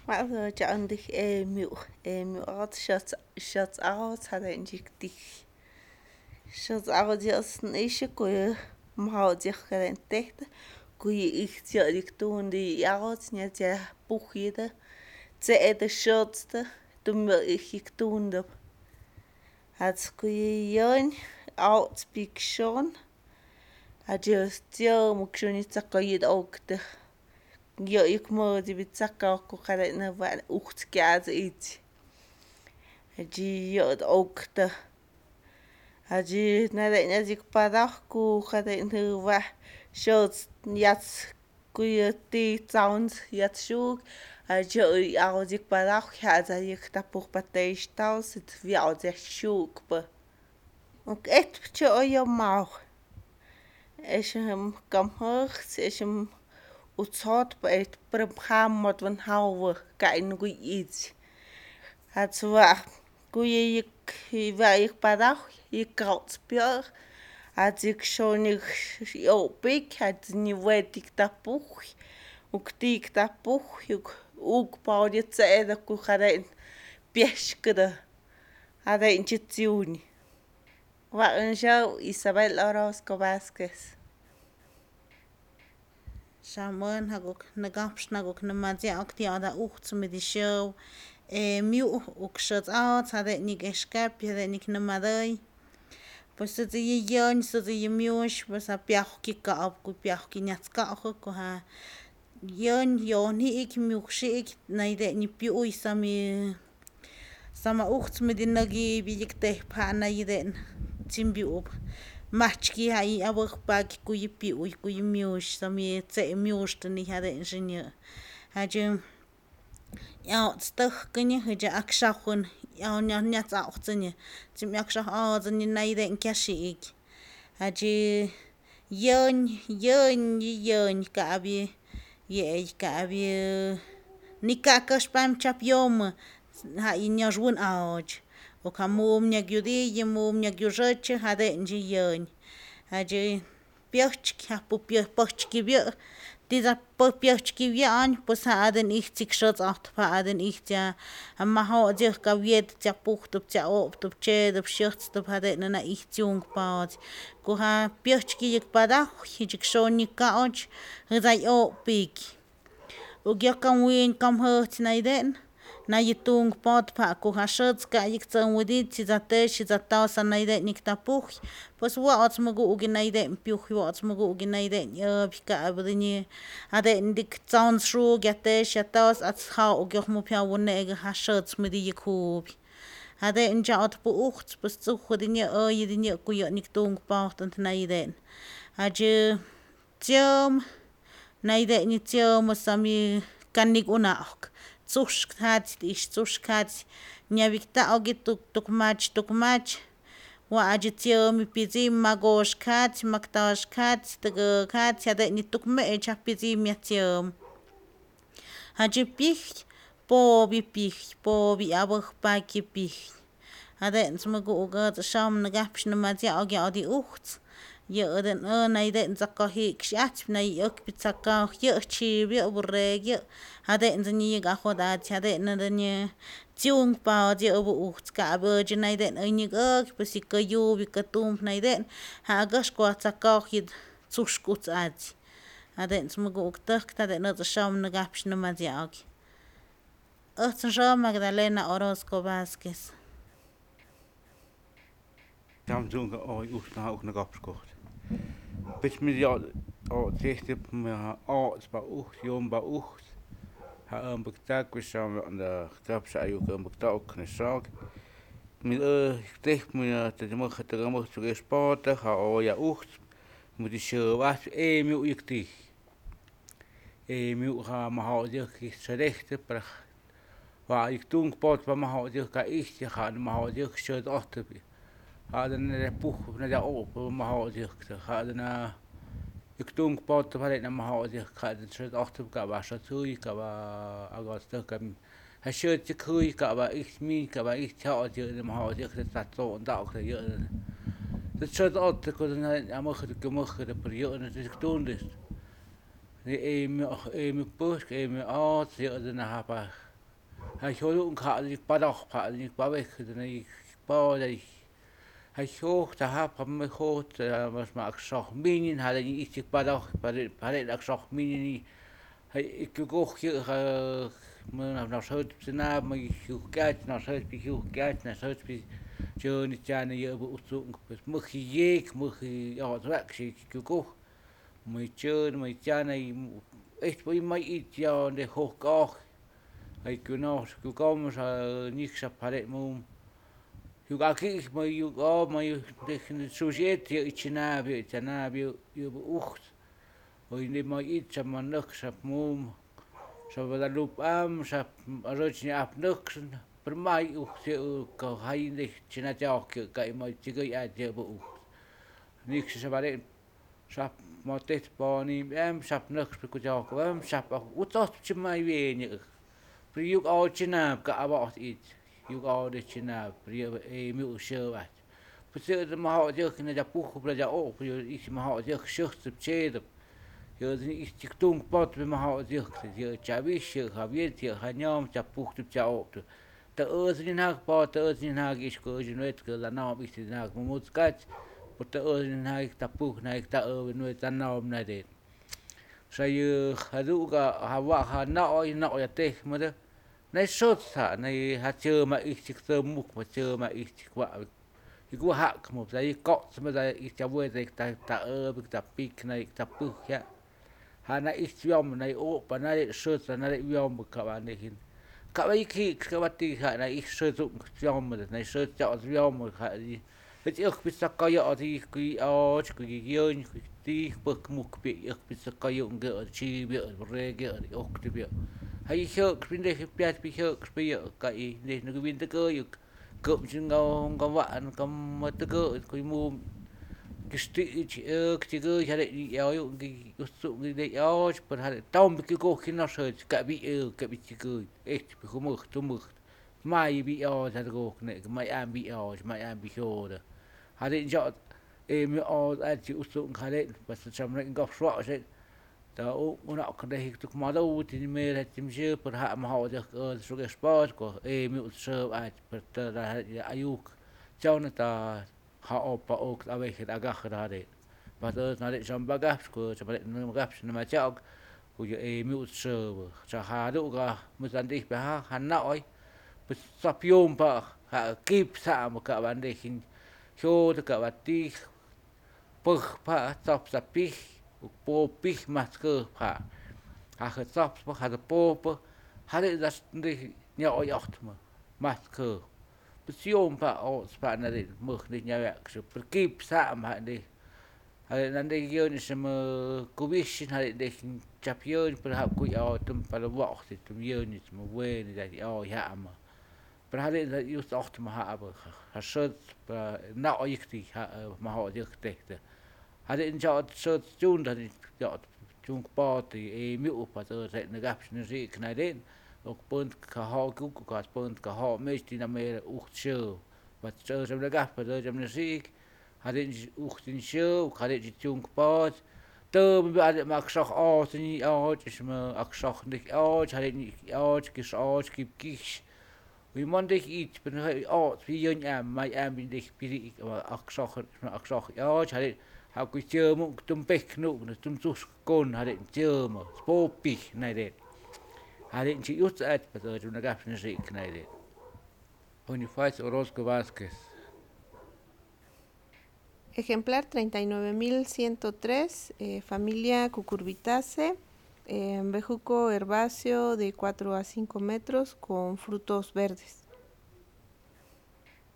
Well, John dich emu out shots out had ein dich shots out just nische koe mahal dich kein techt koe ich ja dich tun die out net ja buchide ze de shots de mir ich tun de hat koe yon out speak schon a just jo mo schon nicht zakayid ook de yo ik mo di bitsaka ko kare na va ucht gaz it ji yo ook de haji na de na zik padach ku kare na va shots yats ku ye ti sounds yats shug a jo a zik padach ha za ik ta pour patay staus it vi a ze shug ba ook et cho yo mau is hem kam hoog is hem utsot het prabham mod van hauwe kain gui iets het zwa gui ik wa ik padach ik kaut spier het ik schon ik yo big het ni wet ik tapuch ook tik tapuch ook bau die tsede ku kharen pieskede hada in chitiuni wa een show Isabel Orozco Vázquez. Samen hagok nagaps nagok namazi akti ada ucht mit die show miu ook shots out hade nik eskap hade nik namadai pues se ye yon se ye miush pues a piach ki ka op ku piach ki nyatska ko ha yon hi ik miush ik naide ni piu isami sama ucht mit die nagi bi ik te pa na yiden timbi op machki hai aber bag ku yipi u ku yimiush sami tse miush tni hada ingenieur haje ja stuk kun je haje akshachun ja nya tsa uchtni tim yakshach a zani naide in kashi ik haje yon ka abi ye ka abi nikakash pam chap yom ha inyajun auj o kamum nya gyudi yimum nya gyujeche hade inji yon haje pioch kapu pioch kibyo dieser pioch kibyo an pues haden ich sich schutz acht haden ich ja amma ha dir ka viet ja pucht op ja op op che op schutz op hade na ich jung baut ko ha pioch kibyo pada hijik shoni ka och hizai o pik o gya kam win kam hurt naiden na yitung pot pa ko hashot ka yik tsang wudi ti za te shi za ta sa naide nik ta puch pues wa ot magu ugi naide piuch wa ot magu ugi naide ya bika abdini ade ndik tsang shru ga te shi ta at ha o gyo mu pya wonne ge hashot mit di yikub ade inja ot pu ucht pues zu khudini o yidini ku yo nik tung pa ot naide aje tiom naide ni tiom sami kanik unak zuschkat ich zuschkat nya vikta ogi tukmach wa ajitio mi pizi magoshkat maktashkat tgkat hada ni tukme cha pizi miatio haji pich po bi abach pa ki pich hada smago uga sham nagapsh namazi ogi adi ucht ye den naide zakahi kshat nay ok pitsaka ye chi bi obrege hade nzani ga khoda hade nadanye tiung pa je obu ucht ka be je naide ni ok pisi ka yu bi ka tum naide ha gash kwa tsaka hid tsushkut at hade smago uktak hade na sham nagapsh namazi ogi Magdalena Orozco Vázquez. Tam junge oi usna ook nog opgekocht. Bit mir ja zegt op me ba ucht jom ba ucht. Ha een bektak we samen aan de trap zei ook een bektak kunnen zaak. Mit zegt me dat je mag het er mag terug sporten ga o ja ucht. Moet je wat mi ik die. Mi ga ma hou je gerechte per. Waar ik toen pot van ma hou je ka ik je ga ma hou je shirt achter. هذا نبوخ نجا أوب ما هو ذيك هذا يكتون قبض فلنا ما هو ذيك هذا شرط أختم كبا شتوي كبا أغاث كم هالشرط كوي كبا إخمين كبا إختيار ذيك ما هو ذيك تطلع داخل يأنا الشرط أختم كنا أمخد بريئنا تكتون ده إيمي بوش إيمي آت يأنا هبا hay holu ka ni padach pa ni pa weg ni pa dai hay hoch da ha pa me hot was ma aksoch minin ha ni ich padach pare aksoch minin hay ik goch me na soort na me gat na soort bi gat na soort bi jo ni jana je bu usung mug jek mug ja trek ik goch me chön me jana echt bei mai it ja de hoch gach hay kuno komos nicht sa pare mum Hugaki ma yugo ma de sujet ichna bi tana bi ucht oi ne ma it sa manuk sa mum sa vada lup am sa rochni ap nuk per mai ucht ko hay de china jak ka ma tigo ya de bu niks sa pare sa ma tet bani am sa nuk ku jak am sa utot chmai vi Priuk al china ka about it. You all the china priuk mu show at. Put the ma juk in the puch bla ja op. You is ma juk schucht op ched. You is tik tung pot be ma juk. You chavish Javier you hanyam cha puch op cha op. De ozen hak pot ozen hak is ko je net ke la naam is die hak moet kat. Put de ozen hak ta puch na ik ta over nooit ta naam na dit. Saya haduga hawa ha na ya teh mada nay sốt sa nay ha chơi mà ít chiếc tơ mục mà chơi mà ít chiếc vạ thì cũng hạ một giấy cọ mà giấy ít cháu vui giấy ta bị ta pick này ta bự ya ha nay ít viom nay ô và nay sốt là nay viom một các bạn này hin các bạn khi các bạn đi hạ nay ít sử dụng viom mà nay sốt chọn viom một hạ gì cái chiếc pizza coi ở thì cái cái giơn tí bực mục bị pizza coi dụng gỡ chi bị re gỡ ốc thì bị hay sợ bên đây biết bị sợ bây giờ cái để nó viên tơ cơ cụm chân ngao vạn cầm tơ cơ cái mua cái stick cái cơ cho đấy eo cái dụng cái đấy eo phần hai tôm cái cô khi nó sờ cái bị chỉ cơ ấy bị không mực tôm mực mai bị eo ra cô này cái mai ăn bị eo mai ăn bị khô rồi hai đấy chọn em eo ăn chịu dụng hai đấy và xong lại gặp sọ đấy tao nọ cái đây tụi mà đâu thì mê là chim chưa per hạ mà họ được số cái sport của em sơ ai per là ayuk cho nên ta họ pa ok ta về cái agak ra đấy và tôi nói để trong bagap của cho bạn nó bagap nó mà chọn của em sơ cho hà độ ga mới dần đi phải hắn nội per sapiom pa hạ kịp sa một các bạn để khi cho tất cả bạn đi per pa sap sapi po pich masker pa ha gesop pa ha de po ha de das de nhỏ yacht ma masker besion pa o spa na de mug de nya yak so per kip sa ma de ha nan de yo ni sem kubish ha de champion per ha ku o tum pa de wacht tum yo ni mo we ni de o ya ma per ha de yo ocht ma ha aber ha so na o ikti ha ma ho de te ha de chọn sơ chun là chọn chung po thì miu pa sơ sẽ nó gặp nó gì cái này đến og pun cả họ cũng có pun cả họ mấy thì nằm ở sơ và sơ trong nó gặp và sơ trong nó gì ha de sơ ha de chung po tơ bây giờ mà sọc o thì o chỉ mà sọc được o ha de o cái o cái vì món đấy ít bên hơi o vì dân mai em bên đây bị sọc o ha de họ cứ chơi một tôm bếch nụ nó tôm rút côn họ định chơi mà popi này đấy họ định chỉ út ra bây giờ chúng ta gặp những gì này đấy Bonifacio Orozco Vázquez. Ejemplar 39.103, familia Cucurbitaceae, bejuco herbáceo de 4 a 5 metros con frutos verdes.